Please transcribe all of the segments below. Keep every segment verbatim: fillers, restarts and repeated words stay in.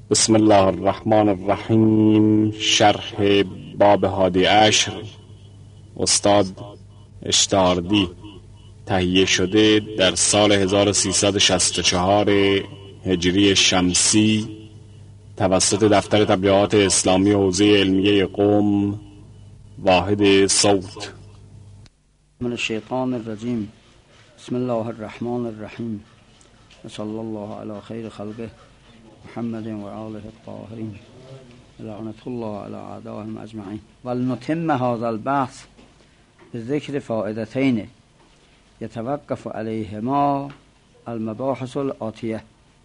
بسم الله الرحمن الرحیم. شرح باب هادی عشر، استاد اشتاردی، تهیه شده در سال هزار و سیصد و شصت و چهار هجری شمسی توسط دفتر تبلیغات اسلامی حوزه علمیه قم، واحد صوت. من الشیطان الرجیم. بسم الله الرحمن الرحیم و صلی الله علی خیر خلقه محمد و آله الطاهرین لعنت الله علی اعدائهم اجمعین. ولنتم هذا البحث بذکر فائدتین یتوقف علیهما المباحث الآتیه.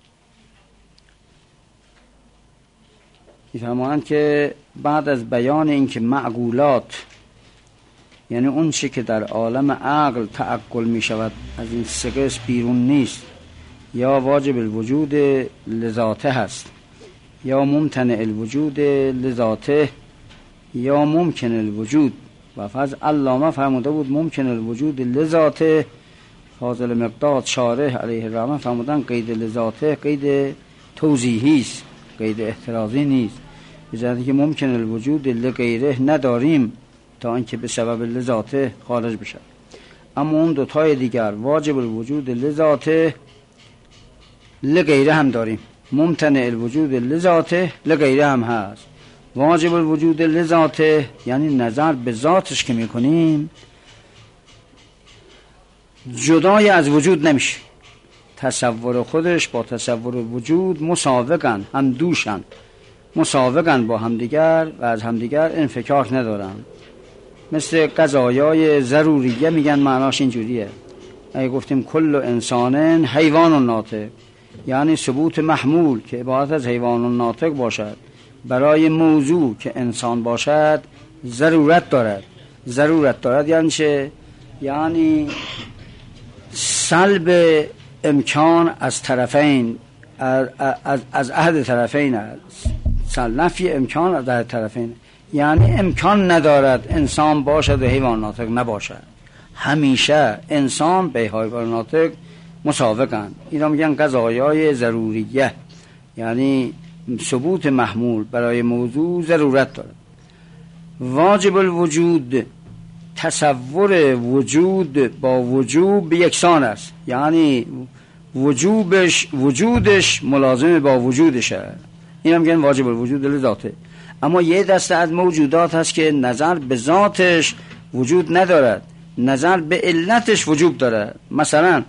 می‌فرمایند که بعد از بیان اینکه معقولات، یعنی اون چی که در عالم عقل تعقل می شود، از این سه قسم بیرون نیست، یا واجب الوجود لذاته هست، یا ممتنع الوجود لذاته، یا ممکن الوجود. و فاز علامه فرموده بود ممکن الوجود لذاته. فاضل مقداد شارح علیه الرحمه فرمودن قید لذاته قید توضیحی است، قید احترازی نیست، بجهتی که ممکن الوجود لغیره نداریم تا اینکه به سبب لذاته خارج بشه. اما اون دوتای دیگر واجب الوجود لذاته لغیره هم داریم، ممتنع الوجود لذاته لغیره هم هست. واجب الوجود لذاته یعنی نظر به ذاتش که میکنیم جدای از وجود نمیشه، تصور خودش با تصور وجود مساوقن، هم دوشن، مساوقن با همدیگر و از همدیگر انفکاک ندارن. مثل قضایای ضروریه میگن، معناش اینجوریه. اگه گفتیم کل انسان حیوان ناطق، یعنی ثبوت محمول که عبارت از حیوان ناطق باشد برای موضوع که انسان باشد ضرورت دارد. ضرورت دارد یعنی چه؟ یعنی سلب امکان از طرفین، از, از, از احد طرفین است، نفی امکان از احد طرفین، یعنی امکان ندارد انسان باشد و حیوان ناطق نباشد. همیشه انسان به حیوان ناطق مساوقند. اینا میگن قضایای ضروریه، یعنی ثبوت محمول برای موضوع ضرورت دارد. واجب الوجود، تصور وجود با وجوب یکسان است، یعنی وجوبش وجودش ملازم با وجودشه. اینا میگن واجب الوجود لذاته. اما یه دسته از موجودات هست که نظر به ذاتش وجود ندارد، نظر به علتش وجود داره. مثلا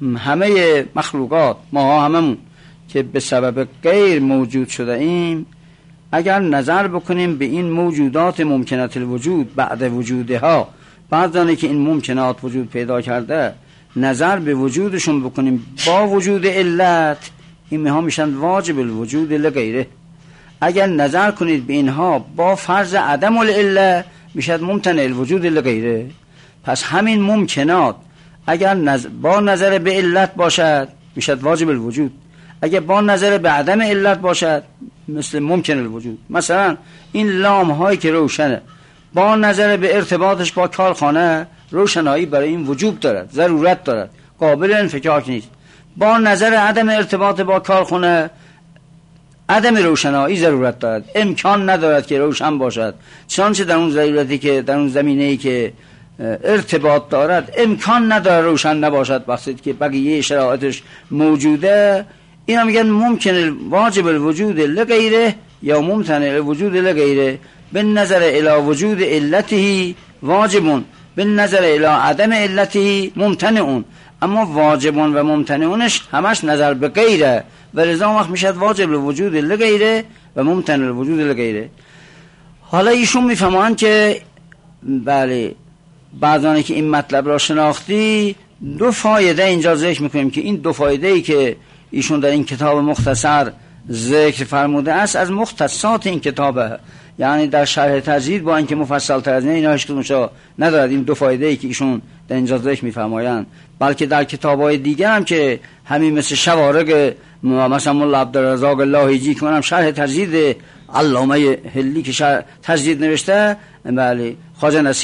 همه مخلوقات، ما هممون که به سبب غیر موجود شده ایم، اگر نظر بکنیم به این موجودات ممکنات الوجود بعد وجودها، بعد که این ممکنات وجود پیدا کرده، نظر به وجودشون بکنیم با وجود علت، این ها میشن واجب الوجود لغیره. اگر نظر کنید به اینها با فرض عدم العله، میشد ممتنع الوجود لغیره. پس همین ممکنات اگر نظر با نظر به علت باشد میشد واجب الوجود، اگر با نظر به عدم علت باشد مثل ممکن الوجود. مثلا این لام هایی که روشنه، با نظر به ارتباطش با کارخانه روشنایی برای این وجوب دارد، ضرورت دارد، قابل انفکاک نیست. با نظر عدم ارتباط با کارخانه عدم روشنایی ضرورت دارد، امکان ندارد که روشن باشد، چنانچه در اون ضرورتی که در اون زمینه‌ای که ارتباط دارد امکان نداره روشن نباشد وقتی که بقیه شرایطش موجوده. اینا میگن ممکن واجب الوجود لغیره یا ممتنع الوجود لغیره. به نظر الی وجود علته واجبون، به نظر الی عدم علته ممتنعون. اما واجبون و ممتنعونش همش نظر به غیره و لذا وقت میشد واجب الوجود لغیره و ممتنع الوجود لغیره. حالا ایشون میفهمن که بله، بعضانی که این مطلب را شناختی، دو فایده اینجا ذکر میکنیم که این دو فایده ای که ایشون در این کتاب مختصر ذکر فرموده است از مختصات این کتابه. یعنی در شرح تجدید با اینکه مفصل تر از این اینا هیچ کدومشو ندارد این دو فایده ای که ایشون در اینجا ذکر میفرمایند، بلکه در کتاب‌های دیگر هم که همین مثل شوارق مثلا مولا عبدالرزاق لاهیجی که منم شرح تجدید علامه هلی که شرح تجدید نوشته، بله، خواجه نصیر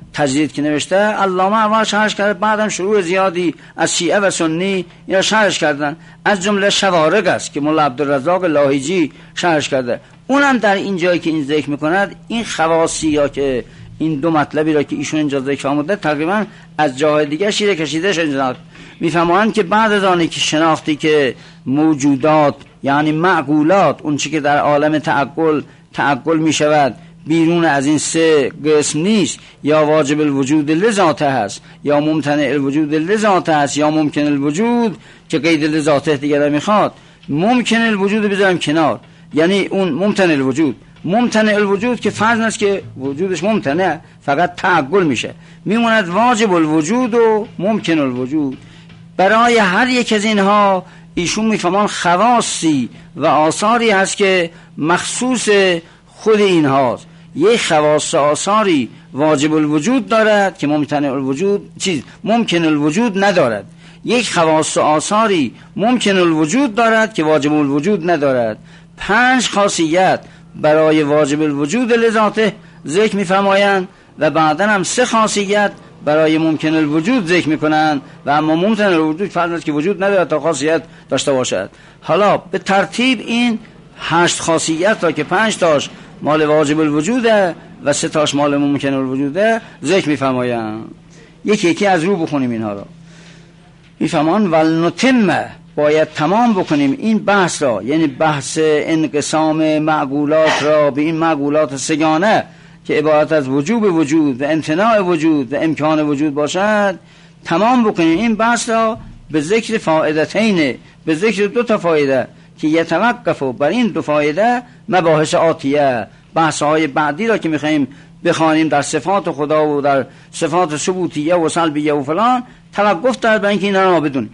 تجدید که نوشته علامه اول شرحش کرده، بعدم شروع زیادی از شیعه و سنی اینا شرحش کردن، از جمله شوارق است که مولا عبدالرزاق لاهیجی شرحش کرده. اونم در این جایی که این ذکر میکند این خواصی یا که این دو مطلبی را که ایشون اینجا ذکر فرموده تقریبا از جاهای دیگه شیره کشیده شده. میفهمند که بعد از آنی که شناختی که موجودات یعنی معقولات اون چی که در عالم تعقل تعقل میشود بیرون از این سه قسم نیست، یا واجب الوجود لذاته هست، یا ممتنع الوجود لذاته هست، یا ممکن الوجود که قید لذاته دیگه میخواد. ممکن الوجود بذارم کنار، یعنی اون ممتنع الوجود. ممتنع الوجود که فرض است که وجودش ممتنع، فقط تعقل میشه، میموند واجب الوجود و ممکن الوجود. برای هر یک از اینها ایشون میفهمان خواصی و آثاری هست که مخصوص خود اینهاست. یک خواص آثاری واجب الوجود دارد که ممتنع الوجود چیز ممکن الوجود ندارد. یک خواص آثاری ممکن الوجود دارد که واجب الوجود ندارد. پنج خاصیت برای واجب الوجود لذاته ذکر میفرمایند و بعدا هم سه خاصیت برای ممکن الوجود ذکر میکنن و اما ممکن الوجود فرض است که وجود ندارد تا خاصیت داشته باشد. حالا به ترتیب این هشت خاصیت را که پنج تاش مال واجب الوجوده و سه تاش مال ممکن الوجوده ذکر میفرمایند. یکی یکی از رو بخونیم اینها را. میفرمان ولنتم، باید تمام بکنیم این بحث را، یعنی بحث انقسام معقولات را به این معقولات سگانه که عبارت از وجوب وجود و امتناع وجود و امکان وجود باشد، تمام بکنیم این بحث را به ذکر فائدتین، به ذکر دو تا فایده که یتوقف بر این دو فایده مباحث آتیه، بحث های بعدی را که میخواییم بخوانیم در صفات خدا و در صفات ثبوتیه و سلبیه و فلان، توقف در بر اینکه اینا را بدونیم.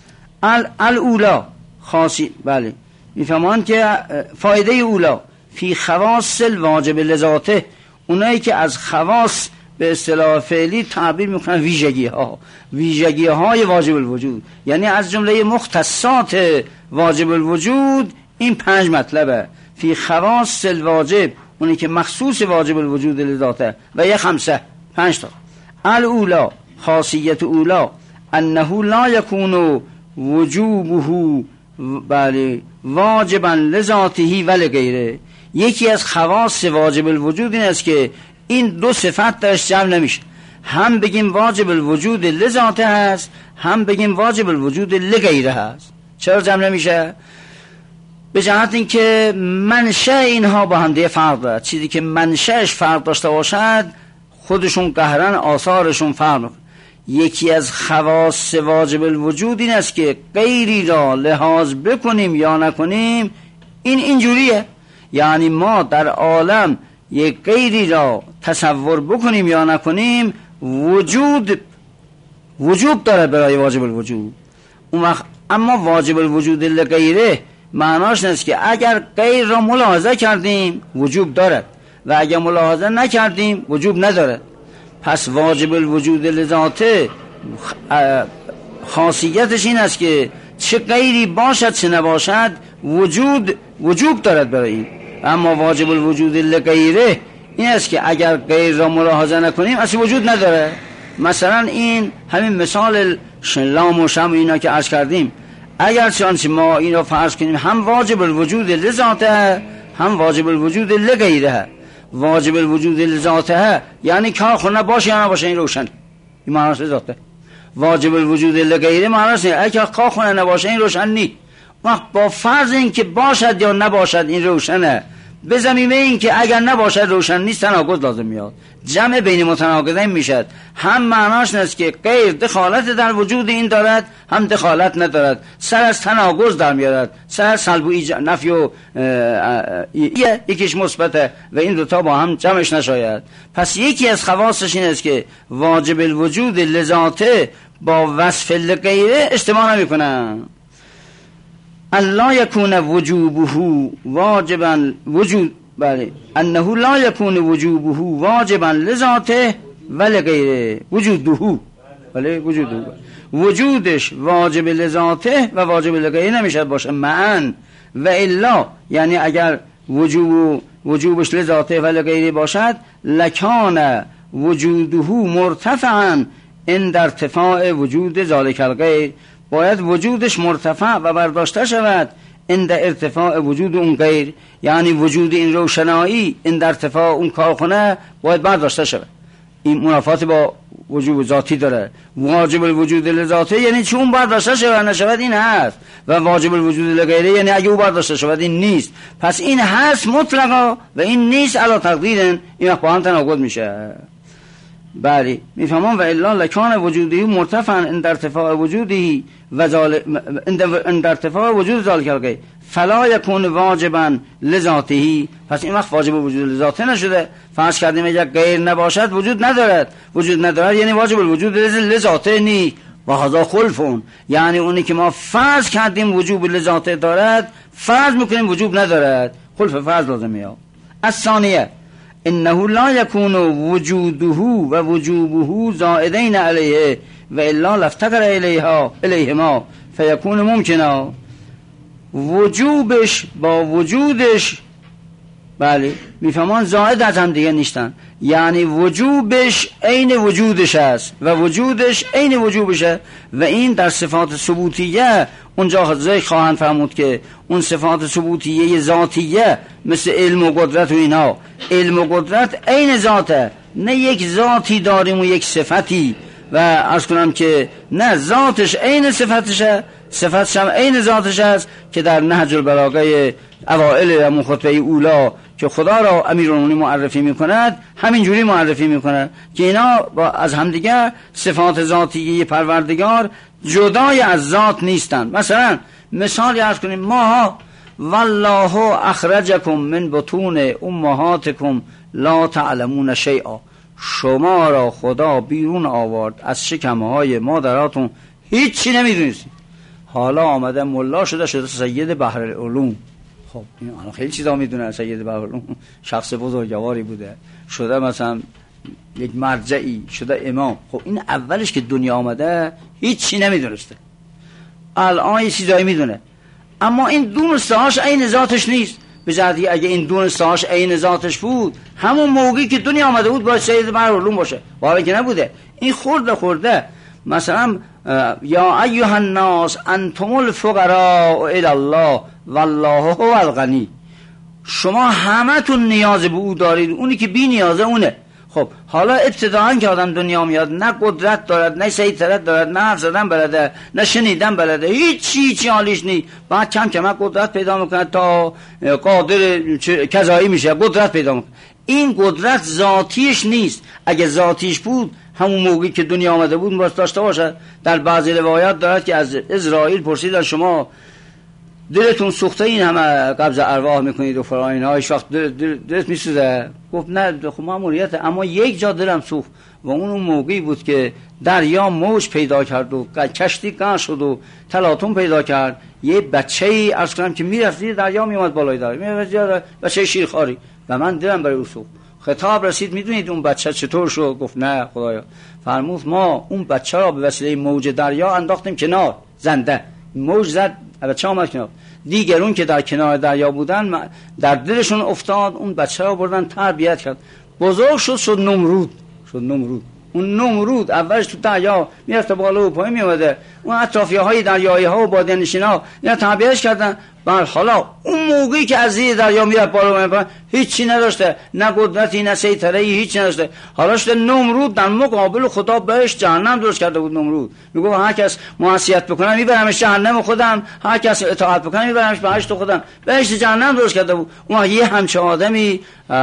الاولا خاصی بله میفهمان که فایده اولا فی خواص الواجب لذاته، اونایی که از خواص به اصطلاح فعلی تعبیر میکنن ویژگی ها، ویژگی های واجب الوجود، یعنی از جمله مختصات واجب الوجود این پنج مطلبه. فی خواص الواجب، اونی که مخصوص واجب الوجود لذاته، و یک خمسه پنج تا. الاولا خاصیت اولا انه لا یکون وجوبه بله واجبا لذاته ولی غیره. یکی از خواص واجب الوجود این است که این دو صفت درش جمع نمیشه، هم بگیم واجب الوجود لذاته هست، هم بگیم واجب الوجود لغیره هست. چرا جمع نمیشه؟ به جهت اینکه منشأ اینها با هم دیگه فرق دارد. چیزی که منشأش فرق داشته باشد خودشون قهرن آثارشون فرق میکنه. یکی از خواص واجب الوجود این است که غیری را لحاظ بکنیم یا نکنیم این اینجوریه، یعنی ما در عالم یک غیری را تصور بکنیم یا نکنیم وجود وجود داره برای واجب الوجود. اون وقت اما واجب الوجود لغیره معناش نیست که اگر غیر را ملاحظه کردیم وجود دارد و اگر ملاحظه نکردیم وجود ندارد. پس واجب الوجود لذاته خاصیتش این است که چه غیری باشد چه نباشد وجود وجود دارد برای این. اما واجب الوجود لغیره این است که اگر غیر را ملاحظه نکنیم اصلا وجود نداره. مثلا این همین مثال لام و شم اینا که عرض کردیم، اگر چنانچه ما این را فرض کنیم هم واجب الوجود لذاته هم واجب الوجود لغیره. واجب الوجود لذاته یعنی کارخونه باشه یا نباشه این روشن، این معناش لذاته. واجب الوجود لغیره معناش نه اگر کارخونه نباشه این روشن نی. وقت با فرض این که باشد یا نباشد این روشنه، به زمینه این که اگر نباشد روشن نیست تناقض لازم میاد، جمع بین متناقضین میشد. هم معناش نیست که غیر دخالت در وجود این دارد هم دخالت ندارد، سر از تناقض در میارد، سر سلب و ایج... نفی و یکیش مثبته و این دوتا با هم جمعش نشاید. پس یکی از خواصش این است که واجب الوجود لذاته با وصف لغیره اجتماع نمی کنن. الله یکون وجوبه واجبا وجود بله انه لا یکون وجوبه واجبا لذاته ولی غیره وجوده بله وجوده وجودش واجب لذاته و واجب لغیره نمیشه باشه معن و الا، یعنی اگر وجوب وجوبش لذاته و لغیره باشد لکان وجوده مرتفعا عند ارتفاع وجود ذالک الغیر، باید وجودش مرتفع و برداشته شود عند ارتفاع وجود اون غیر، یعنی وجود این روشنایی عند ارتفاع اون کارخانه باید برداشته شود. این منافات با وجود ذاتی داره. واجب الوجود لذاته یعنی چون برداشته شود نشود این هست، و واجب الوجود لغیره یعنی اگه او برداشته شود این نیست. پس این هست مطلقا و این نیست علی تقدیر، این با هم تناقض میشه. بله میفهمم. و الا لکان وجودی مرتفعا عند ارتفاع وجودی و عند ارتفاع وجود ذالک الغیر فلا یکون واجبا لذاته، پس این وقت واجب وجود لذاته نشده. فرض کردیم اگر غیر نباشد وجود ندارد، وجود ندارد یعنی واجب الوجود لذاته نی و هذا خلفون، یعنی اونی که ما فرض کردیم وجوب لذاته دارد فرض میکنیم وجوب ندارد، خلف فرض لازمه. الثانیه انه لا یکون وجوده و وجوبه زائدین علیه و الا لفتقر الیها الیهما فیکون ممکنا. وجوبش با وجودش بله میفهمان زائد از هم دیگه نیستن، یعنی وجوبش عین وجودش است و وجودش عین وجوبشه. و این در صفات ثبوتیه اونجا زیخ خواهند فرمود که اون صفات ثبوتیه ذاتیه مثل علم و قدرت و اینا، علم و قدرت عین ذاته، نه یک ذاتی داریم و یک صفتی. و عرض کنم که نه، ذاتش عین صفتشه، صفتش هم عین ذاتش است که در نهج البلاغه اوائل و خطبه اولا که خدا را امیرالمومنین معرفی میکند همینجوری معرفی میکند که اینا با از همدیگر صفات ذاتی پروردگار جدای از ذات نیستند. مثلا مثال عرض کنیم ما والله اخرجکم من بطون امهاتکم لا تعلمون شیئا، شما را خدا بیرون آورد از شکمهای مادراتون هیچی نمیدونستید. حالا آمده ملا شده شده سید بحر العلوم. خب این خیلی چیزا میدونه. سید بحر العلوم شخص بزرگواری بوده، شده مثلا یک مرجعی، شده امام. خب این اولش که دنیا آمده هیچی نمیدونسته، الان یه چیزایی میدونه، اما این دونستهاش عین ذاتش نیست. به جهتی اگه این دونستهاش عین ذاتش بود همون موقعی که دنیا آمده بود باید سید بحر العلوم باشه، واقعا که نبوده. این خورده خورده مثلا یا ایها الناس انتم الفقراء الی الله والله هو الغنی، شما همتون نیاز به او دارید، اونی که بی نیازه اونه. خب حالا ابتداعا که آدم دنیا میاد نه قدرت دارد، نه سیطرت دارد، نه حرف زدن بلده، نه شنیدن بلده، هیچ هیچ حالیش نیست. بعد کم کم قدرت پیدا میکنه تا قادر کذایی میشه، قدرت پیدا میکنه. این قدرت ذاتیش نیست. اگه ذاتیش بود همون موقعی که دنیا آمده بود باید داشته باشه. در بعضی روایات دارد که از اسرائیل پرسیدن شما دلتون سوخته این همه قبض ارواح میکنید و فلان اینا، هیچ وقت دل دل دلت میسوزه؟ گفت نه، خب ماموریته، اما یک جا دلم سوخت و اون اون موقعی بود که دریا موج پیدا کرد و کشتی قطع شد و تلاطم پیدا کرد. یه بچه‌ای عرض کنم که میرفت دریا میومد بالای دریا، میرفت بچه شیرخواری، و من دلم برای او سوخت. خطاب رسید میدونید اون بچه چطور شد؟ گفت نه خدایا. فرمود ما اون بچه را به وسیله موج دریا انداختیم کنار، زنده موج زد بچه آمد کنار. دیگرون که در کنار دریا بودن در دلشون افتاد، اون بچه را بردن تربیت کرد، بزرگ شد، شد نمرود. شد نمرود. اون نمرود اولش تو دریا میرفت بالا و پایین میومده، اون اطرافیه های دریایی ها و بادیانشینا ها اینا تربیتش کردن. بر حالا اون موقعی که از زیر دریا میرفت بالا و پایین هیچی نداشته، نه قدرتی نه سیطره‌ای، هیچ نداشته. حالا شده نمرود در مقابل خدا بهش جهنم درست کرده بود. نمرود میگه هر کس معصیت بکنه میبرمش جهنم خودم، هر کس اطاعت بکنه میبرمش بهشت خودم. بهش جهنم درست کرده بود. اون یه همچه آدمی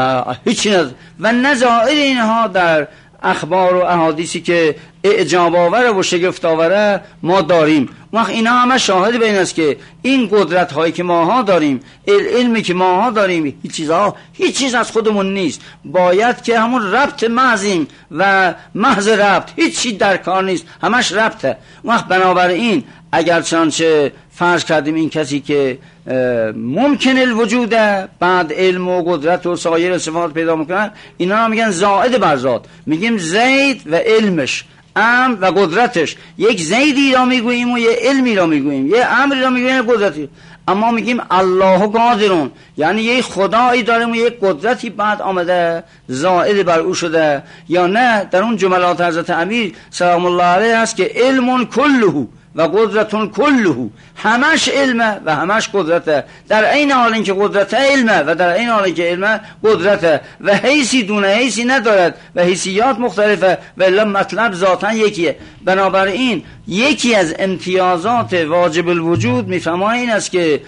هیچی نداشت. و نظائر اینها در اخبار و احادیثی که اعجاب آوره و شگفت آوره ما داریم. وقت اینا همه شاهد به این است که این قدرت هایی که ماها داریم، علمی که ماها داریم، هیچ چیزها هیچ چیز از خودمون نیست. باید که همون ربط محضیم و محض ربط، هیچ چیز در کار نیست، همش ربطه. وقت بنابراین اگر چنانچه فرض کردیم این کسی که ممکن الوجوده بعد علم و قدرت و سایر صفات پیدا میکنن، اینا هم میگن زائد بر ذات. میگیم زید و علمش، امر و قدرتش. یک زیدی را میگوییم و یه علمی را میگوییم، یه امری را میگوییم، قدرتی. اما میگیم الله قادرون، یعنی یک خدایی داریم و یک قدرتی بعد آمده زائد بر او شده. یا نه در اون جملات حضرت امیر سلام الله علیه هست که علم کله و قدرتون کله، همش علمه و همش قدرته، در این حال اینکه قدرت علمه و در این حال اینکه علمه قدرته و حیثی دونه حیثی ندارد و حیثیات مختلفه و الا مطلب ذاتن یکیه. بنابراین یکی از امتیازات واجب الوجود میفهمه این است که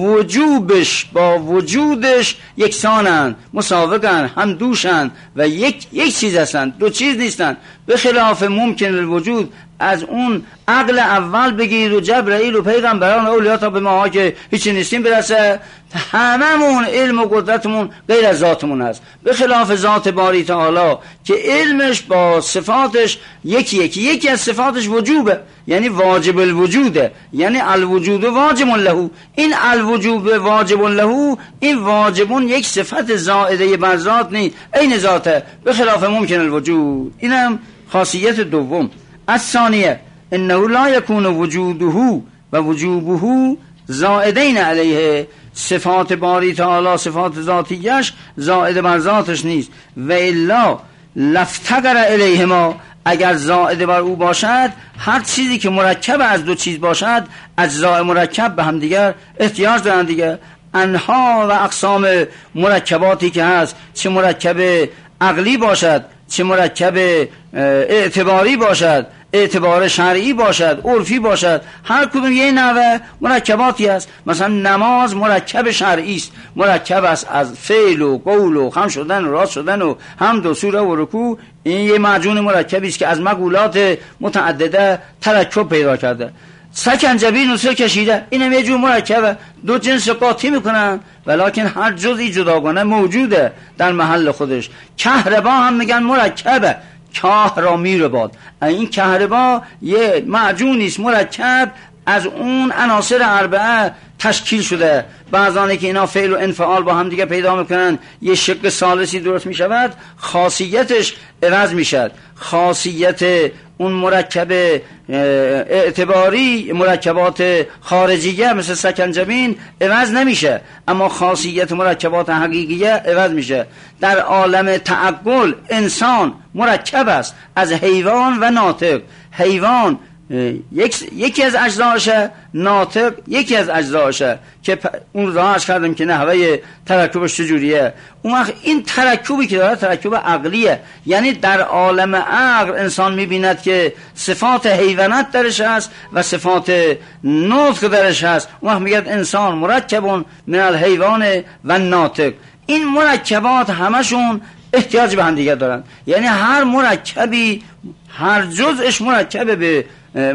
وجوبش با وجودش یکسانن، مساوقن، هم دوشن و یک یک چیز هستن، دو چیز نیستن. به خلاف ممکن الوجود از اون عقل اول بگیر و جبرائیل و پیغمبران و اولیاء تا به ما که هیچی نیستیم برسه، هممون علم و قدرتمون غیر از ذاتمون هست. به خلاف ذات باری تعالی که علمش با صفاتش یکی یکی یکی از صفاتش وجوبه، یعنی واجب الوجوده، یعنی الوجود واجب له. این الوجوب واجب له، این واجبون یک صفت زائده بر ذات نیست، این ذاته. به خلاف ممکن الوجود. اینم خاصیت دوم. الثانیه انه لا یکون وجوده و وجوبه زائدین علیه، صفات باری تعالی صفات ذاتیش زائد بر ذاتش نیست. و الا لفتقر الیهما، اگر زائد بر او باشد، هر چیزی که مرکب از دو چیز باشد اجزاء مرکب به هم دیگر احتیاج دارند دیگه. انها و اقسام مرکباتی که هست، چه مرکب عقلی باشد، چه مرکب اعتباری باشد، اعتبار شرعی باشد، عرفی باشد، هر کدوم یه نوع مرکباتی است. مثلا نماز مرکب شرعی است، مرکب است از فعل و قول و خم شدن و راست شدن و حمد و سوره و رکوع. این یه معجون مرکبی است که از مقولات متعدده ترکب پیدا کرده. سکنجبین و سر کشیده، اینم یه جور مرکبه، دو جنس قاطی میکنن ولکن هر جزئی جداگانه موجوده در محل خودش. کهربا هم میگن مرکبه، کهرا میرباد، این کهربا یه معجونی است مرکب از اون عناصر اربعه تشکیل شده. بعضانی که اینا فعل و انفعال با هم دیگه پیدا میکنن، یه شق ثالثی درست میشود، خاصیتش عوض میشد. خاصیت اون مرکب اعتباری، مرکبات خارجیه مثل سکنجبین عوض نمیشه، اما خاصیت مرکبات حقیقیه عوض میشه. در عالم تعقل انسان مرکب است از حیوان و ناطق. حیوان یک یکی از اجزاشه، ناطق یکی از اجزاشه که اون راهش کردم که نحوه ترکبش چجوریه. اون وقت این ترکبی که داره ترکب عقلیه، یعنی در عالم عقل انسان میبیند که صفات حیوانات درش هست و صفات نطق درش هست. اون وقت میگه انسان مرکبون من الحیوان و ناطق. این مرکبات همشون احتیاج به هم دیگه دارن، یعنی هر مرکبی هر جزءش مرکب به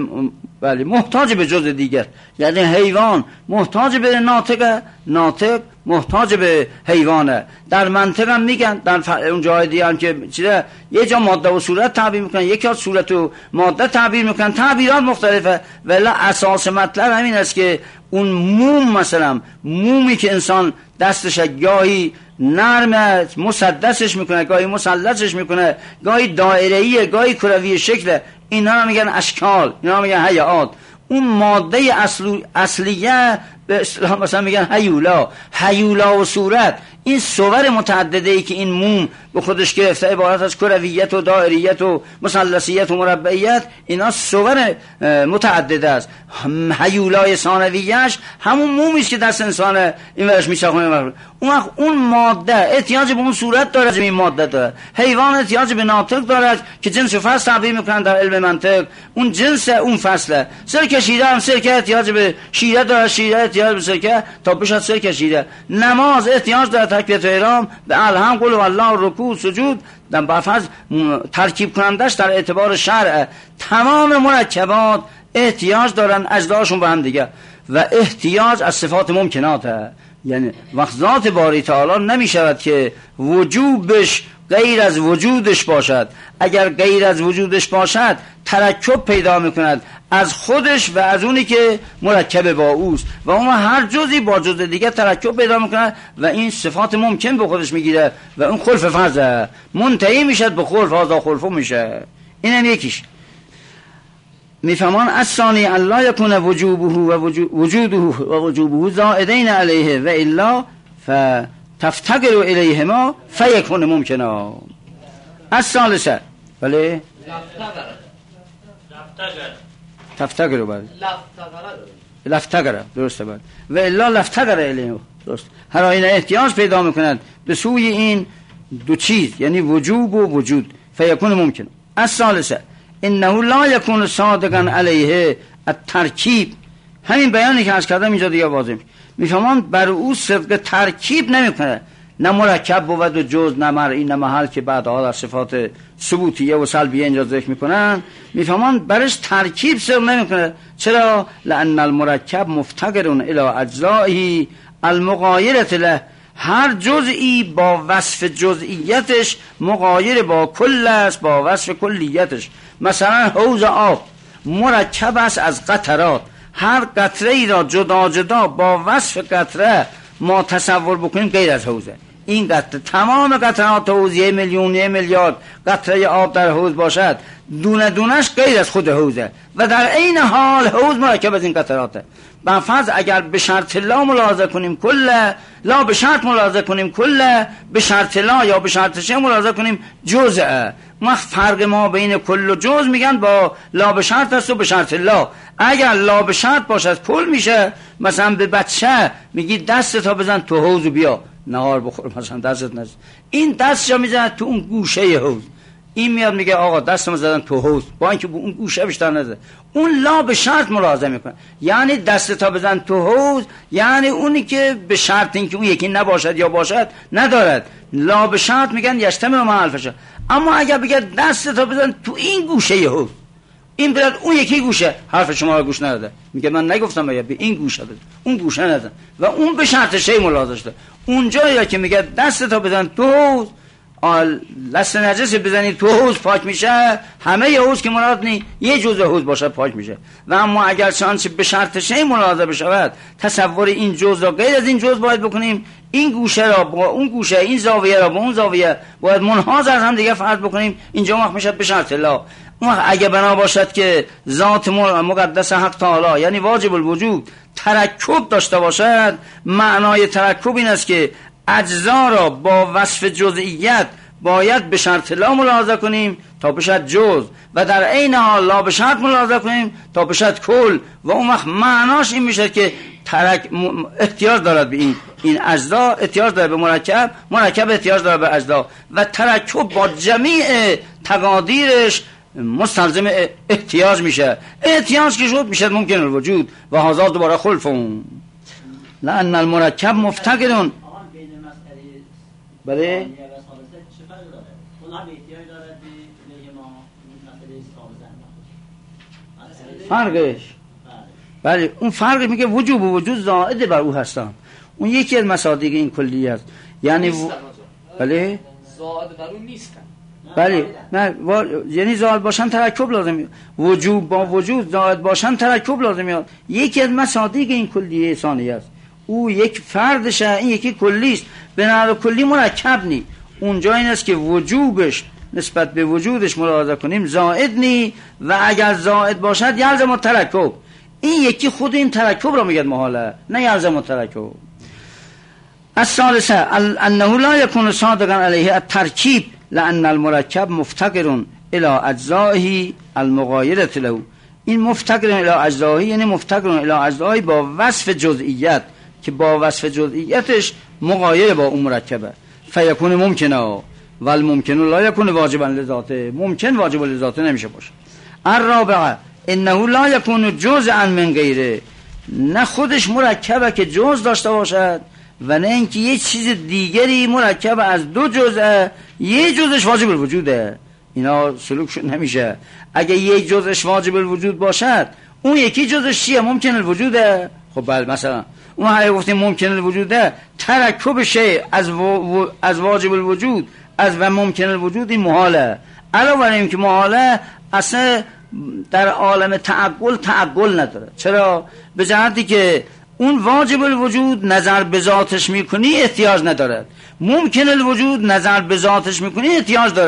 بله محتاج به جزء دیگر. یعنی حیوان محتاج به ناطق، ناطق محتاج به حیوانه. در منطق هم میگن، در اون جای دیگه هم که چیزه یه جا ماده و صورت تعبیر میکنن، یکی از صورت و ماده تعبیر میکنن، تعبیرات مختلفه. ولی اساس مطلب همین است که اون موم، مثلا مومی که انسان دستش گاهی نرم مسدسش میکنه، گاهی مثلثش میکنه، گاهی دایره‌ایه، گاهی کروی شکله، اینا رو میگن اشکال، اینا رو میگن هیئات. اون ماده اصلی اصلیه به اصطلاح مثلا میگن هیولا، هیولا و صورت. این صور متعدده ای که این موم به خودش گرفته عبارت از کرویت و دائریت و مثلثیت و مربعیت، اینا صور متعدده است. هیولای ثانویه‌اش همون مومی است که دست انسان این ورش میچرخونه. اون وقت اون ماده احتیاج به اون صورت داره، این ماده داره. حیوان احتیاج به ناطق دارد که جنس و فصل تعبیر میکنن در علم منطق، اون جنس اون فصله. سرکه شیره هم سرکه احتیاج به شیره داره، شیره احتیاج به سرکه تا بشد سرکه شیره. نماز احتیاج داره تکبیرت احرام به الحمد قل والله رکوع سجود، در بفرض ترکیب کنندش در اعتبار شرع. تمام مرکبات احتیاج دارن اجزاشون به هم دیگه و احتیاج از صفات ممکناته. یعنی وقت ذات باری تعالی نمی شود که وجوبش غیر از وجودش باشد. اگر غیر از وجودش باشد ترکب پیدا میکند از خودش و از اونی که مرکب با اوست و اون هر جزی با جز دیگه ترکب پیدا میکند و این صفات ممکن به خودش میگیره و اون خلف فرضه منتهی میشد به خلف، هازا خلفو میشه. اینم یکیش. میفهمان الثانی الله یکون وجوبه و وجوده و وجوبه زائدین علیه و الا فتفتقر الیهما فیکون ممکنا. الثالثه بله تفتقر بله لفتقر درسته بله و الا لفتقر الیه درست. هر آینه احتیاج پیدا میکنند به سوی این دو چیز یعنی وجوب و وجود فیکون ممکن. الثالثه انه لا یکون صادقا علیه الترکیب. همین بیانی که از کردم اینجا دیگه واضح میشه. میفهمان بر او صدق ترکیب نمیکنه، نه مرکب بود و جز نه مرئی نه محل که بعدها در صفات ثبوتیه و سلبیه اینجا ذکر میکنن. میفهمان برش ترکیب صدق نمیکنه. چرا؟ لان المرکب مفتقر الی اجزائه المغایرة له. هر جزئی با وصف جزئیتش مغایر با کل است، با وصف کلیتش. مثلا حوض آب مرکب است از قطرات، هر قطره ای را جدا جدا با وصف قطره ما تصور بکنیم غیر از حوضه. این قطره تمام قطرات حوض یه میلیون یه میلیارد قطره آب در حوض باشد، دونه دونش غیر از خود حوضه و در عین حال حوض مرکب از این قطراته. بنفرض اگر به شرط لا ملاحظه کنیم کل، لا به شرط ملاحظه کنیم کل، به شرط لا یا به شرط شه ملاحظه کنیم جزء. ما فرق ما بین کل و جز میگن با لا به شرط است و به شرط لا. اگر لا به شرط باشد کل میشه. مثلا به بچه میگی دست تا بزن تو حوض و بیا نهار بخور، مثلا دستت نزد، این دستشو میزنه تو اون گوشه حوض، این میاد میگه آقا دستم زدن تو حوض، با اینکه اون گوشه بیشتر نزد. اون لا به شرط ملاحظه میکنه، یعنی دست تا بزن تو حوض، یعنی اونی که به شرط اینکه اون یکی نباشد یا باشد ندارد. لا به شرط میگن یشتمل مع الفشا. اما اگر بگه دست تا بزن تو این گوشه حوض، این برد اون یکی گوشه حرف شما رو گوش نداده، میگه من نگفتم بگه به این گوشه بزن، اون گوشه نزن و اون به شرط شی ملاحظه شده. اونجایی که میگه دست تا بزن تو حوض، لست نجسی بزنی تو حوض پاک میشه، همه حوض که مراد نی یه جزء حوض باشه پاک میشه. و اما اگر چانچه به شرط شی ملاحظه بشود، تصور این جزء را غیر از این جزء باید بکنیم، این گوشه را با اون گوشه، این زاویه را با اون زاویه باید منحاز از هم دیگه فرض بکنیم. اینجا وقت میشه به شرط لا. اون اگه بنا باشد که ذات مقدس حق تعالی یعنی واجب الوجود ترکب داشته باشد، معنای ترکب این است که اجزا را با وصف جزئیت باید به شرط لا ملاحظه کنیم تا بشد جز و در عین حال لا به شرط ملاحظه کنیم تا بشد کل. و اون وقت معناش این میشه که ترک احتیاج دارد به این این اجزا، احتیاج داره به مرکب، مرکب احتیاج داره به اجزا و ترکب با جمیع تقادیرش مستلزم احتیاج میشه. احتیاج که شد میشه ممکن الوجود و هزار دوباره خلفون. لأن المرکب مفتقرون بله فرقش بله اون فرقی میگه وجوب و وجود زائد بر او هستن. اون یکی از مصادیق این کلی است، یعنی و... بله زائد بر او نیستن. بله نه و... یعنی زائد باشن ترکب لازم، وجوب با وجود زائد باشن ترکب لازم میاد. یکی از مصادیق این کلیه ثانی است، او یک فردشه، این یکی کلی است. به نحو کلی مرکب نی. اونجا این است که وجوبش نسبت به وجودش ملاحظه کنیم زائد نی و اگر زائد باشد یلزم الترکب. این یکی خود این ترکب را میگه محاله، نه یلزم الترکب. الثالثه انه لا یکون صادقا علیه الترکیب لان المرکب مفتقر الی اجزائه المغایره له. این مفتقر الی اجزائه یعنی مفتقر الی اجزائه با وصف جزئیت که با وصف جزئیتش مغایر با اون مرکبه. فیکون ممکنه ول ممکن لا یکون واجبا لذاته. ممکن واجب لذاته نمیشه باشه. الرابعه انه لا یکون جزءا من غیره. نه خودش مرکبه که جز داشته باشد و نه اینکه یه چیز دیگری مرکب از دو جزء، یه جزش واجب الوجوده. اینا سلوک نمیشه. اگه یک جزش واجب الوجود باشد اون یکی جزش چیه؟ ممکن الوجوده. خب بله مثلا اون هایی گفتیم ممکن الوجوده، ترکب شی از, و... از واجب الوجود از و ممکن الوجود این محاله. علاوه بر این که محاله اصلا در عالم تعقل تعقل نداره. چرا؟ به جهتی که اون واجب الوجود نظر به ذاتش میکنی احتیاج ندارد، ممکن الوجود نظر به ذاتش میکنی احتیاج دارد.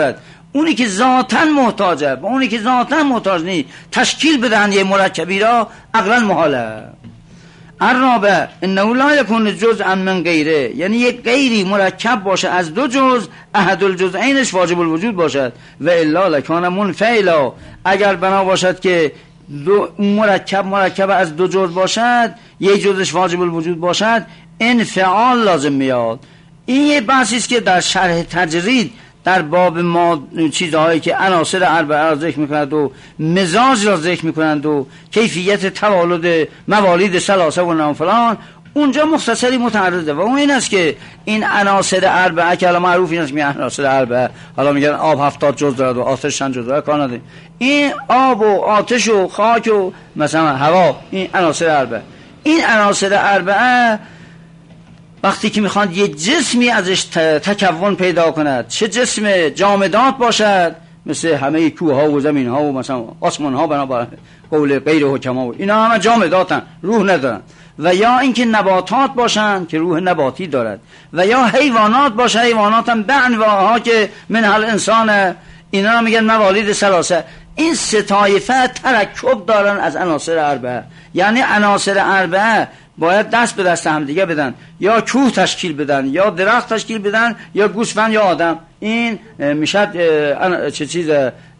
اونی که ذاتاً محتاجه با اونی که ذاتاً محتاج نیست تشکیل بدن یه مرکبی را عقلاً محاله. الرابع انه لا یکون جزءا من غیره، یعنی یک غیری مرکب باشه از دو جزء، احد الجزئینش واجب الوجود باشد و الا لکان منفعلا، اگر بنا باشد که دو مرکب مرکب از دو جزء باشد یک جزءش واجب الوجود باشد انفعال لازم میاد. این یه بحثی است که در شرح تجرید در باب ما چیزهایی که عناصر اربعه را ذکر میکنند و مزاج را ذکر میکنند و کیفیت تولد موالید ثلاثه و نام فلان، اونجا مختصری متعرضه و اون این است که این عناصر اربعه که الان معروف این است میگن عناصر اربعه، حالا میگن آب هفتاد جزء دارد و آتش چند جزء دارد، کار نداره. این آب و آتش و خاک و مثلا هوا، این عناصر اربعه. این عناصر اربعه وقتی که میخواد یه جسمی ازش تکون پیدا کند، چه جسم جامدات باشد مثل همه کوه ها و زمین ها و مثلا آسمان ها بنا قول غیر حکما و اینا همه جامداتن، روح ندارن، و یا اینکه نباتات باشن که روح نباتی دارد، و یا حیوانات باشه، حیوانات هم به انواع ها که من هل انسان، اینا هم میگن موالید ثلاثه. این سه طایفه ترکب دارن از عناصر اربعه، یعنی عناصر اربعه باید دست به دست هم دیگه بدن، یا کوه تشکیل بدن، یا درخت تشکیل بدن، یا گوسفند یا آدم. این میشد چه چیز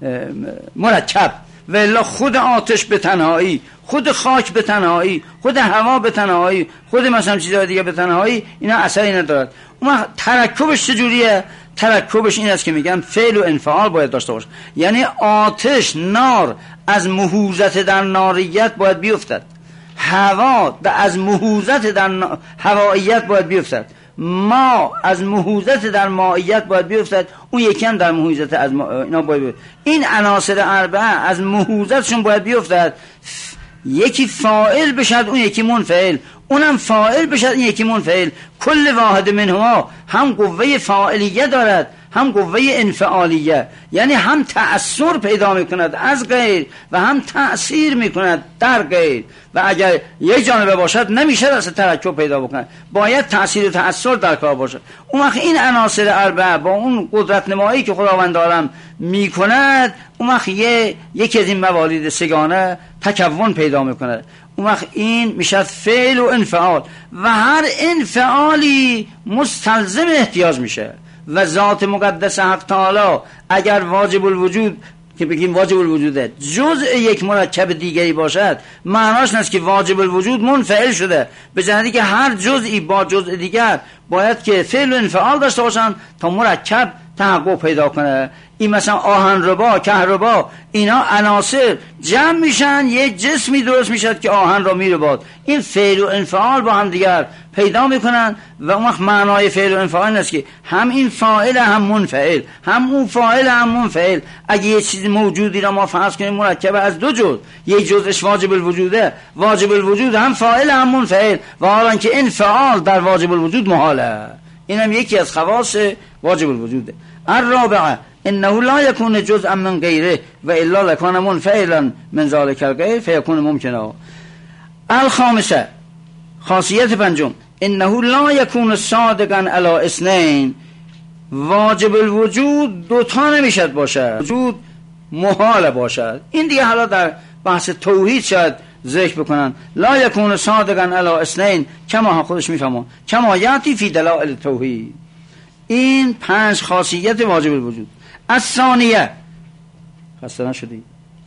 مرکب. و الا خود آتش به تنهایی، خود خاک به تنهایی، خود هوا به تنهایی، خود مثلا چیزهای دیگه به تنهایی، اینا اثری ندارد. اما ترکبش چجوریه؟ ترکبش این است که میگن فعل و انفعال باید داشته باشه، یعنی آتش نار از مهوزت در ناریت باید بیفتد، هوا از مهوزت در هواییت باید بیفتد، ما از مهوزت در مائیت باید بیفتد، اون یکی هم در مهوزت از ما... اینا باید بیفتد. این عناصر اربعه از مهوزتشون باید بیفتد، یکی فاعل بشد اون یکی منفعل، اونم فاعل بشد این یکی منفعل. کل واحد منهما هم قوه فاعلیه دارد هم قوه انفعالیه، یعنی هم تأثیر پیدا میکند از غیر و هم تأثیر میکند در غیر، و اگر یک جانبه باشد نمیشه اصلا ترکب پیدا بکنه، باید تأثیر و تأثیر در کار باشد. اون وقت این عناصر اربعه با اون قدرت نمایی که خداوند عالم میکند، اون وقت یکی از این موالید سگانه تکون پیدا میکند. اون وقت این میشه فعل و انفعال، و هر انفعالی مستلزم احتیاج میشه، و ذات مقدس حق تعالی اگر واجب الوجود که بگیم واجب الوجوده جزء یک مرکب دیگری باشد، معناش نیست که واجب الوجود منفعل شده، به جهتی که هر جزئی با جزء دیگر باید که فعل و انفعال داشته باشن تا مرکب تحقق پیدا کنه. این مثلا آهن ربا، کهربا، اینا عناصر جمع میشن یک جسمی درست میشد که آهن را میرباد. این فعل و انفعال با هم دیگر پیدا میکنن، و اون وقت معنای فعل و انفعال است که هم این فاعل هم منفعل، هم اون فاعل هم منفعل. اگه یه چیز موجودی را ما فرض کنیم مرکب از دو جزء، یک جزءش واجب الوجوده، واجب الوجود هم فاعل هم منفعل، و حالا که انفعال در واجب الوجود محاله. اینم یکی از خواص واجب الوجوده. الرابعه انه لا يكون جزءا من غیره و الا لکان منفعلا من ذلك الغیر فیکون ممکنا. الخامسه خاصیت پنجم انه لا يكون صادقا علی اثنین، واجب الوجود دوتا نمیشد باشد، وجود محال باشد. این دیگه حالا در بحث توحید شاید ذکر بکنن. لا يكون صادقا علی اثنین کما خودش میفهمون کما یاتی فی دلائل توحید. این پنج خاصیت واجب الوجود. الثانیه خسته نشدی؟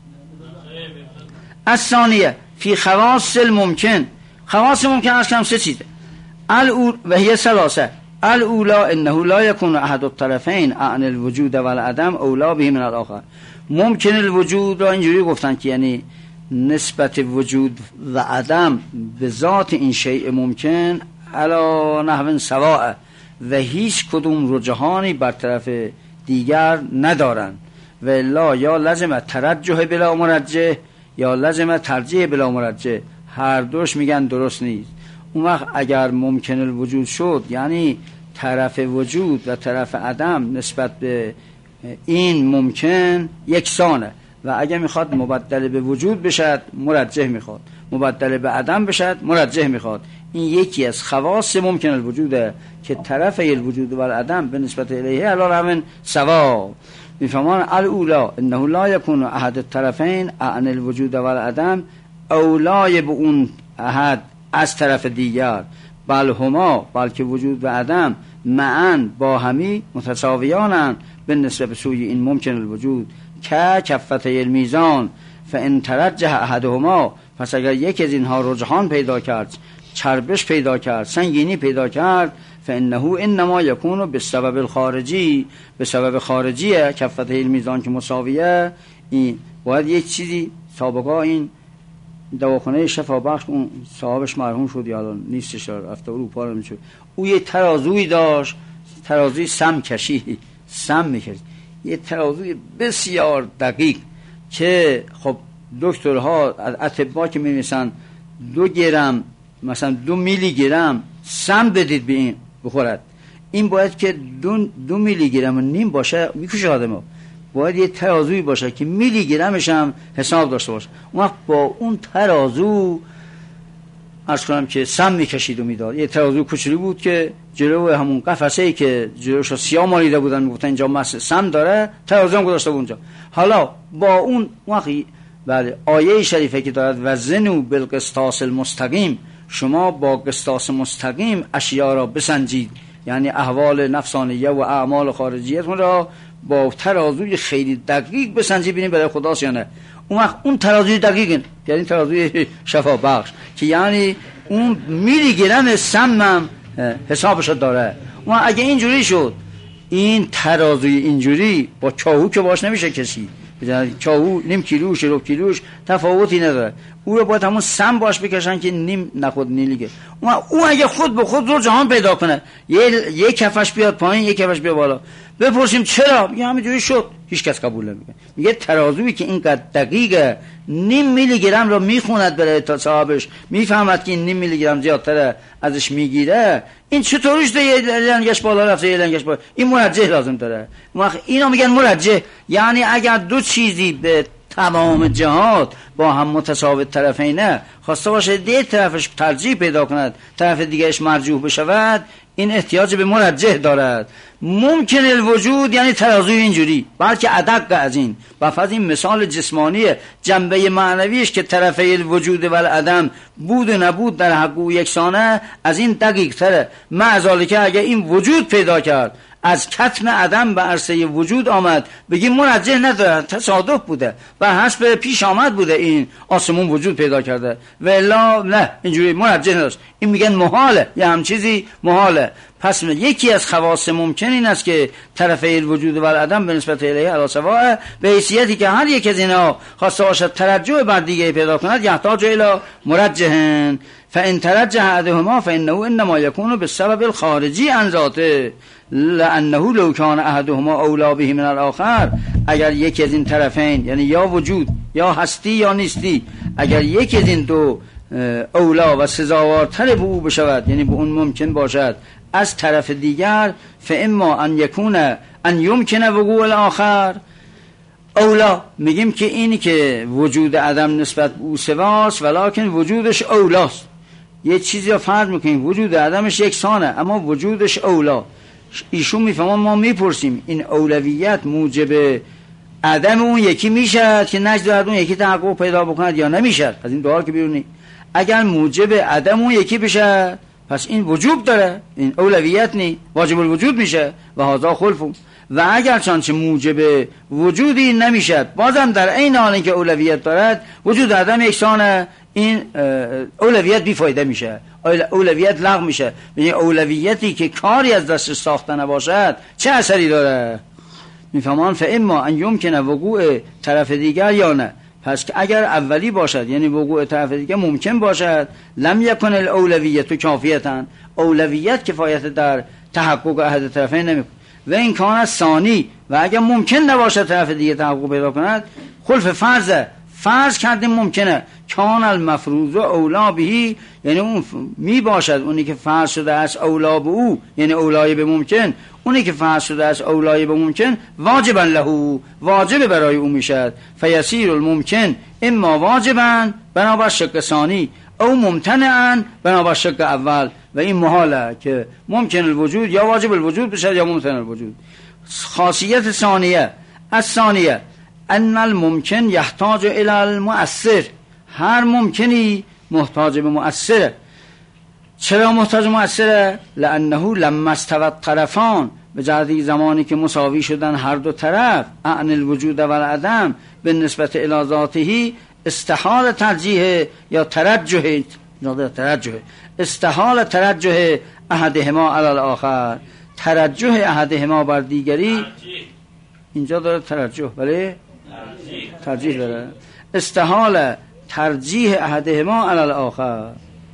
الثانیه فی خواص الممکن. خواص ممکن از کم سه چیزه. الاول و هی ثلاثه. الاولا انه لا يكون احد الطرفین عن الوجود والعدم اولا به من الاخر. ممکن الوجود را اینجوری گفتن که یعنی نسبت وجود و عدم به ذات این شیء ممکن علی نحو سواء، و هیچ کدوم رجحانی بر طرف دیگر ندارن، و الا یا لازم ترجح بلا مرجح یا لازم ترجیح بلا مرجح، هر دوش میگن درست نیست. اون وقت اگر ممکن الوجود شد یعنی طرف وجود و طرف عدم نسبت به این ممکن یکسانه، و اگر میخواد مبدل به وجود بشد مرجح میخواد، مبدل به عدم بشد مرجح میخواد. این یکی از خواص ممکن الوجوده که طرف الوجود و العدم به نسبت الیه علی رغم سوا. میفهمان الاولا انه لا یکون احد الطرفین عن الوجود و العدم اولای به اون احد از طرف دیگر، بل هما بلکه وجود و عدم معاً با همی متساویانند به نسبت سوی این ممکن الوجود که کفته المیزان فان ترجح احدهما، پس اگر یکی از اینها رجحان پیدا کرد، چربش پیدا کرد، سنگینی پیدا کرد، فانه انما یکون بسبب الخارجی، به سبب خارجیه کفته المیزان که مساویه. این باید یک چیزی سابقا این دواخانه شفا بخش اون صاحبش مرحوم شد یا الان نیستش، رفته اروپا رو میشد، او یه ترازوی داشت، ترازوی سم کشی سم میکرد، یه ترازوی بسیار دقیق که خب دکترها اطباء که می‌نویسن دو گرم مثلا دو میلی گرم سم بدید به این بخورد، این باید که دو, دو میلی گرم و نیم باشه، میکشه آدمو، باید یه ترازوی باشه که میلی گرمش هم حساب داشته باشه. اون وقت با اون ترازو عرض کنم که سم میکشید و میداد. یه ترازو کوچولی بود که جلو همون قفسه‌ای که جلوش سیاه مالیده بودن، میگفتن اینجا مس سم داره، ترازو هم گذاشته بود اونجا. حالا با اون وقتی بله آیه شریفه که دارد وزنوا بالقسطاس المستقیم، شما با قسطاس مستقیم اشیا را بسنجید، یعنی احوال نفسانیه و اعمال خارجیتون را با ترازوی خیلی دقیق بسنجید، ببینید برای خداست یا نه. اون وقت اون ترازوی دقیق یعنی ترازوی شفا بخش که یعنی اون میلی گرم سمم حسابش داره. اون اگه اینجوری شد، این ترازوی اینجوری با چاهو که باش نمیشه کسی، چاهو نیم کیلوش رو کیلوش تفاوتی نداره، او رو باید همون سم باش بکشن که نیم نخود نیلیگه. اون او اگه خود به خود رو جهان پیدا کنه، یه یک کفش بیاد پایین یک کفش بیاد بالا، بپرسیم چرا، میگه همینجوری شد، هیچ کس قبول نمیکنه. میگه ترازویی که اینقدر دقیقه، نیم میلی گرم رو میخوند برای تا صاحبش، میفهمد که این نیم میلی گرم زیادتره ازش میگیره، این چطوریش ده یه لنگش بالا رفته یه لنگش بالا، این مرجح لازم داره. اینا میگن مرجح، یعنی اگر دو چیزی به تمام جهات با هم متساوی طرفینه خواسته باشه ده طرفش ترجیح پیدا کند، طرف دیگهش مرجوح بشود، این احتیاج به مرجح دارد. ممکن الوجود یعنی ترازوی اینجوری، بلکه ادق از این، بفرض این مثال جسمانی جنبه معنویش که طرفه الوجود و العدم بود و نبود در حق او یکسانه، از این دقیق تره. معذاله که اگه این وجود پیدا کرد، از کتم عدم به عرصه وجود آمد، بگیم مرجح نداره، تصادف بوده و حسب پیش آمد بوده این آسمون وجود پیدا کرده، و الا نه اینجوری مرجح نداشت. این میگن محاله، یه هم چیزی محاله. پس یکی از خواص ممکن این است که طرفه الوجود و العدم به نسبت الیه علی سواء، به حیثیتی که هر یک از اینا خواسته باشد ترجح بر دیگه پیدا کند، یحتاج الی مرجحن، فان ترجح احدهما فانه انما یکون بسبب الخارجی عن ذاته، لانه لو کان احدهما اولی به من الاخر، اگر یکی از این طرفین یعنی یا وجود یا هستی یا نیستی، اگر یکی از این دو اولا و سزاوارتر به او بشود، یعنی به اون ممکن باشد از طرف دیگر، فاما ان یکون ان یمکن وقوع الاخر اولا، میگیم که اینی که وجود عدم نسبت به او سواست ولکن وجودش اولاست. یه چیزی رو فرض میکنیم وجود عدمش یکسانه اما وجودش اولا. ایشون میفهمن ما میپرسیم این اولویت موجب عدم اون یکی میشد که نجد اون یکی تحقق پیدا بکند یا نمیشد؟ از این دو حال که بیرونی، اگر موجب عدم اون یکی بشه پس این وجوب داره، این اولویت نی، واجب الوجود میشه و هذا خلفون. و اگر چنانچه موجب وجودی نمیشد، بازم در عین حال که اولویت دارد وجود عدم یکسانه، این اولویت بی فایده میشه، اولویت لغو میشه. یعنی اولویتی که کاری از دست ساخته نباشد چه اثری داره؟ میفهمان فاما ان یمکن وقوع طرف دیگر یا نه. پس که اگر اولی باشد یعنی وقوع طرف دیگر ممکن باشد، لم یکن الاولویت کافیتن، اولویت کفایت در تحقق احد طرفین نمیکنه. و این کان ثانی، و اگر ممکن نباشد طرف دیگه تحقق پیدا کند، خلف فرضه، فرض کردیم ممکنه، کان المفروض اولا بهی، یعنی اون می باشد اونی که فرض شده است اولا به او، یعنی اولای به ممکن، اونی که فرض شده است اولای به ممکن واجبا له، واجب برای او میشد. فیسیر الممکن اما واجبا بنابر شق ثانی او ممتنعا بنابر شق اول. و این محاله که ممکن الوجود یا واجب الوجود بشد یا ممتنع الوجود. خاصیت ثانیه، الثانیه ان الممکن یحتاج الی المؤثر، هر ممکنی محتاج به مؤثره. چرا محتاج مؤثره؟ لانه لما استوى الطرفان، به جهت زمانی که مساوی شدن هر دو طرف، عن الوجود و العدم به نسبت الی ذاته، استحال ترجیح یا ترجح ترجح استحال ترجح احدهما علی الاخر، ترجح احدهما بر دیگری. اینجا داره ترجح، بله ترجیح داره. استحال ترجیح احدهما علی الاخر،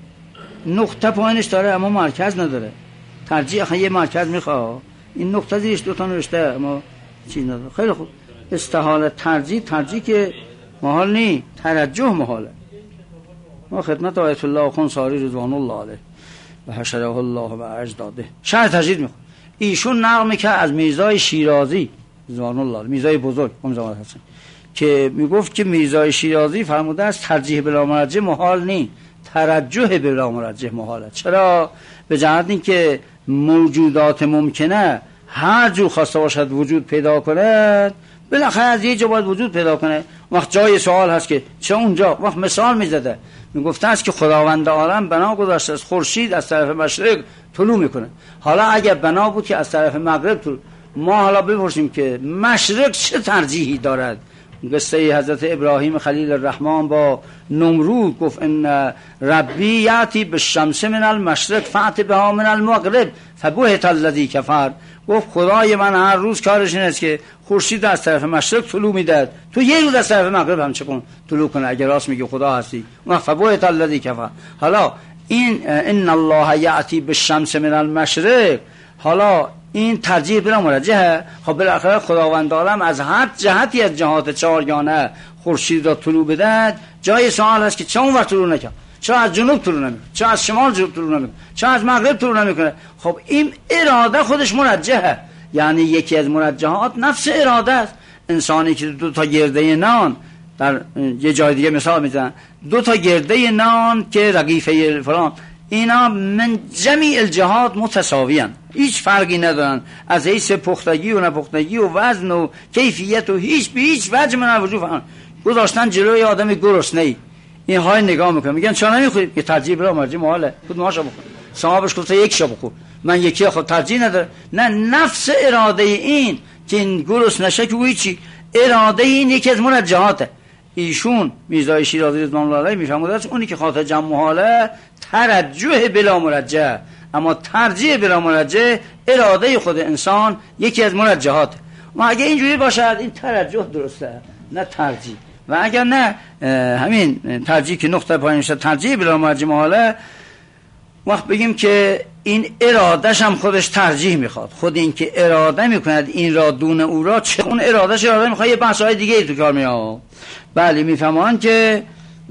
نقطه پایینش داره اما مرکز نداره. ترجیح اخی یه مرکز میخواد، این نقطه زیرش دو تا نوشته اما چیز نداره. خیلی خوب، استحال ترجیح، ترجیح که محال نی، ترجح محاله. ما خدمت آیت الله خنساری رضوان الله علیه و حشره الله و اجداده شرح تجدید میخواد. ایشون نقل میکرد از میرزای شیرازی رضوان الله، میرزای بزرگ امام حسن، که میگفت که میرزای شیرازی فرموده است ترجیح بلا مرجح محال نی، ترجح بلا مرجح محاله. چرا؟ به جهت اینکه موجودات ممکنه هر جور خواسته باشد وجود پیدا کند، بالاخره از یه جا باید وجود پیدا کنه. وقت جای سوال هست که چه اونجا. وقت مثال میزده، میگفته است که خداوند عالم بنا گذاشته است خورشید از طرف مشرق طلوع میکنه. حالا اگر بنا بود که از طرف مغرب طلوع، ما حالا بپرسیم که مشرق چه ترجیحی دارد؟ قصه حضرت ابراهیم خلیل الرحمن با نمرود گفت ان ربی یاتی بالشمس من المشرق فأت بها من المغرب فبهت الذی کفر. گفت خدای من هر روز کارش این است که خورشید از طرف مشرق طلوع میداد، تو یه روز از طرف مغرب هم چه کن طلوع کنه اگر راست میگه خدا هستی. اون فبهت الذی کفر. حالا این ان الله یاتی بالشمس من المشرق، حالا این ترجیح بلا مرجحه. خب بالاخره خداوند عالم از هر جهتی از جهات چهارگانه خورشید را طلوع بدهد. جای سوال هست که چه اون وقت طلوع نکنه، چه از جنوب طلوع نمیکنه، چه از شمال طلوع نمیکنه، چه از مغرب طلوع نمیکنه. خب این اراده خودش مرجحه. یعنی یکی از مرجحات نفس اراده است. انسانی که دو تا گرده نان، در یه جای دیگه مثال میزنن، دو تا گرده نان که رغیفه فلان، اینا من جمیع الجهات متساویان، هیچ فرقی ندارن از حیث پختگی و نپختگی و وزن و کیفیت و هیچ به هیچ وجه من وجود فهم گذاشتن جلوی آدم گرسنه. این های نگاه میکنه میگن چرا نمیخورید؟ که ترجیح بلا مرجح محاله، کدوماشو بخور؟ صاحبش گفته یک شو بخور، من یکی خود ترجیح نداره. نه، نفس اراده این که این گرس نشه که هیچی، اراده این یکی از مرجحاته. ایشون میرزای شیرازی رضوان الله علیه میفهموده است اونی که خاطر جمع محاله ترجح بلا مرجح، اما ترجیح بلا مرجح اراده خود انسان یکی از مرجحات. و اگه اینجوری باشد این ترجح درسته نه ترجیح. و اگر نه همین ترجیح که نقطه پایین شد ترجیح بلا مرجح محاله، وقت بگیم که این ارادهش هم خودش ترجیح میخواد. خود این که اراده میکند این را دون او را، چه اون ارادهش اراده میخواد یه بحث‌های دیگه ای تو کار میاد. بله میفهمان که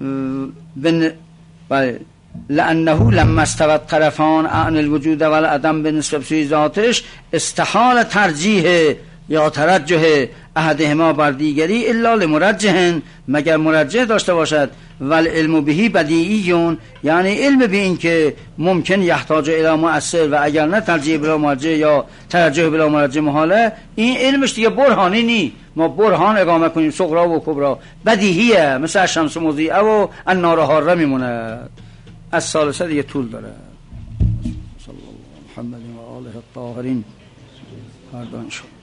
بن... بله لانه لما استوى الطرفان عن الوجود و العدم بالنسبه سوی ذاتش، استحال ترجیح یا ترجح احدهما بر دیگری الا لمرجح، مگر مرجح داشته باشد. والعلم بهی بدیعیون، یعنی علم به این که ممکن یحتاج الی مؤثر و اگر نه ترجیح بلا مرجح یا ترجح بلا مرجح محاله، این علمش دیگه برهانی نی. ما برهان اقامه کنیم صغرا و کبرا بدیهیه، مثل شمس مضیئه و النار حاره میمونه. از ثالثه دیگه طول داره. صلی الله محمد و آله الطاهرین. فردا ان شاء الله.